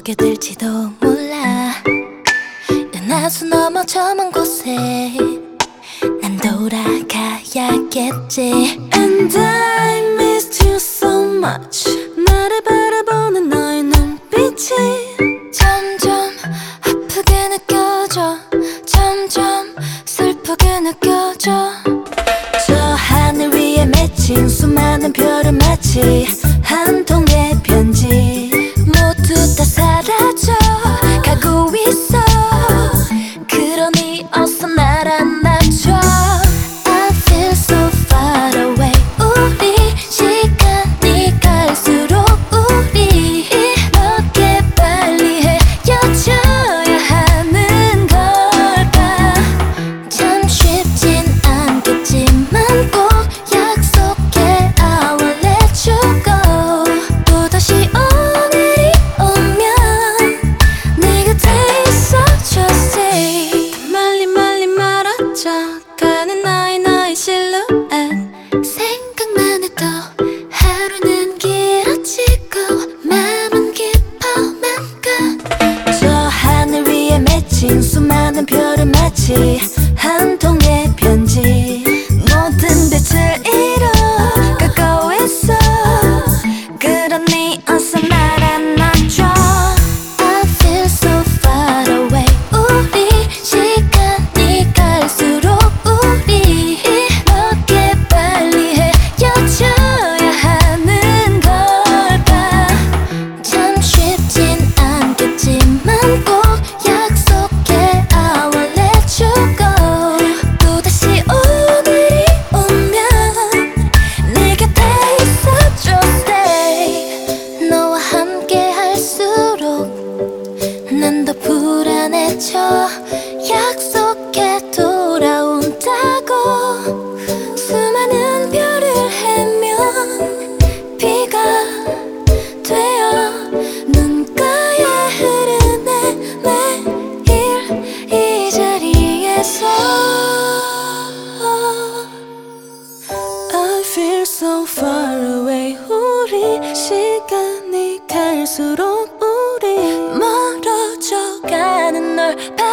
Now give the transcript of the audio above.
오게 될지도 몰라. 은하수 넘어 저 먼 곳에 난 돌아가야겠지. And I missed you so much. 나를 바라보는 너의 눈빛이 점점 아프게 느껴져. 점점 슬프게 느껴져. 저 하늘 위에 맺힌 수많은 별은 마치 한 통의 편지. 모두 다 사라져 가고 있어. 그러니 어서 날 안아줘. I feel so far away. 우리 시간이 갈수록 우리 이렇게 빨리 헤어져야 하는 걸까. 참 쉽진 않겠지만 꼭 약속해 I will let you go. 또다시 오늘이 오면 내 곁에 있어줘. Say 멀리 멀리 멀어져 가는 너의 실루엣. 생각만 해도 하루는 길어지고 맘은 깊어만 가. 저 하늘 위에 맺힌 수많은 별은 마치 한 통의 편지. 모든 빛을 잃어 가고 있어. 그러니 어서 날 안아줘. I feel so far away. 우리 시간이 갈수록 우리 이렇게 빨리 헤어져야 하는 걸까. 참 쉽진 않겠지만 꼭 약속해 I will let you go. 또다시 오늘이 오면 내 곁에 있어줘. Stay. 너와 함께 할수록 난 더 불안해져. 약속해 돌아온다고. 수많은 별을 헤면 비가 되어 눈가에 흐르네 매일 이 자리에서. I feel so far away. 우리 시간이 갈수록 우리 멀어져 가는 널